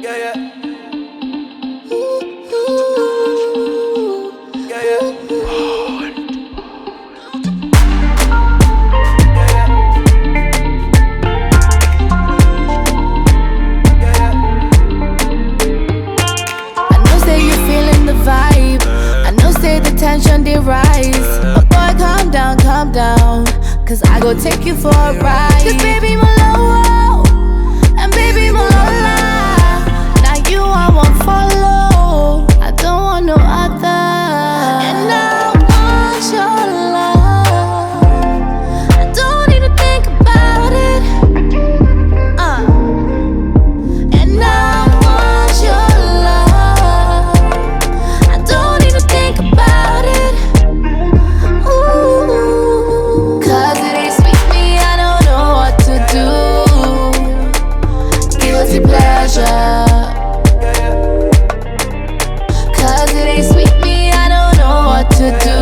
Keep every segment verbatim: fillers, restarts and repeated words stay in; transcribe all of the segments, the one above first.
Yeah, yeah. Ooh, ooh. Yeah, yeah. I know say you feeling the vibe. I know say the tension they rise. But boy, calm down, calm down. Cause I go take you for a ride. Cause baby, my low, and baby, my lola. Now you I won't follow. I don't want no other. And I want your love. I don't need to think about it. Uh. And I want your love. I don't need to think about it. Ooh. Cause it ain't sweet me, I don't know what to do. Guilty pleasure. Cause it ain't sweet me, I don't know what to do.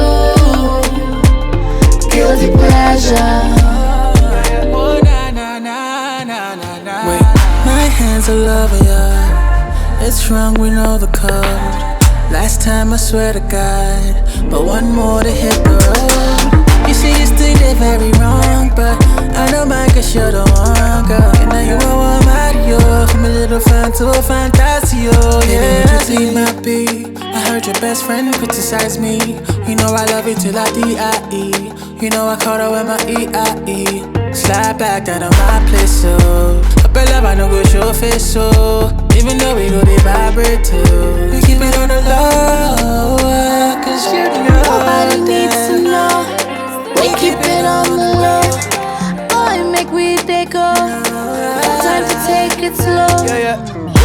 Guilty pleasure. Oh, na, na, na, na, na, na. Wait, my hands all over ya. It's wrong, we know the code. Last time I swear to God, but one more to hit the road. You see, you still did very wrong, but I know my guess you're the one, girl. And now you are one Mario, from a little fan to a fantasio, yeah. Baby, you my beat. I heard your best friend criticize me. You know I love you till I D I E. You know I caught her with my E I E. Slide back down to my place, so I bet love I no go show face, so even though we go they vibrate too, we keep it on the low, cause you know Nobody needs to know. We keep it on the low. Boy, make we they go. Time to take it slow. Yeah, yeah.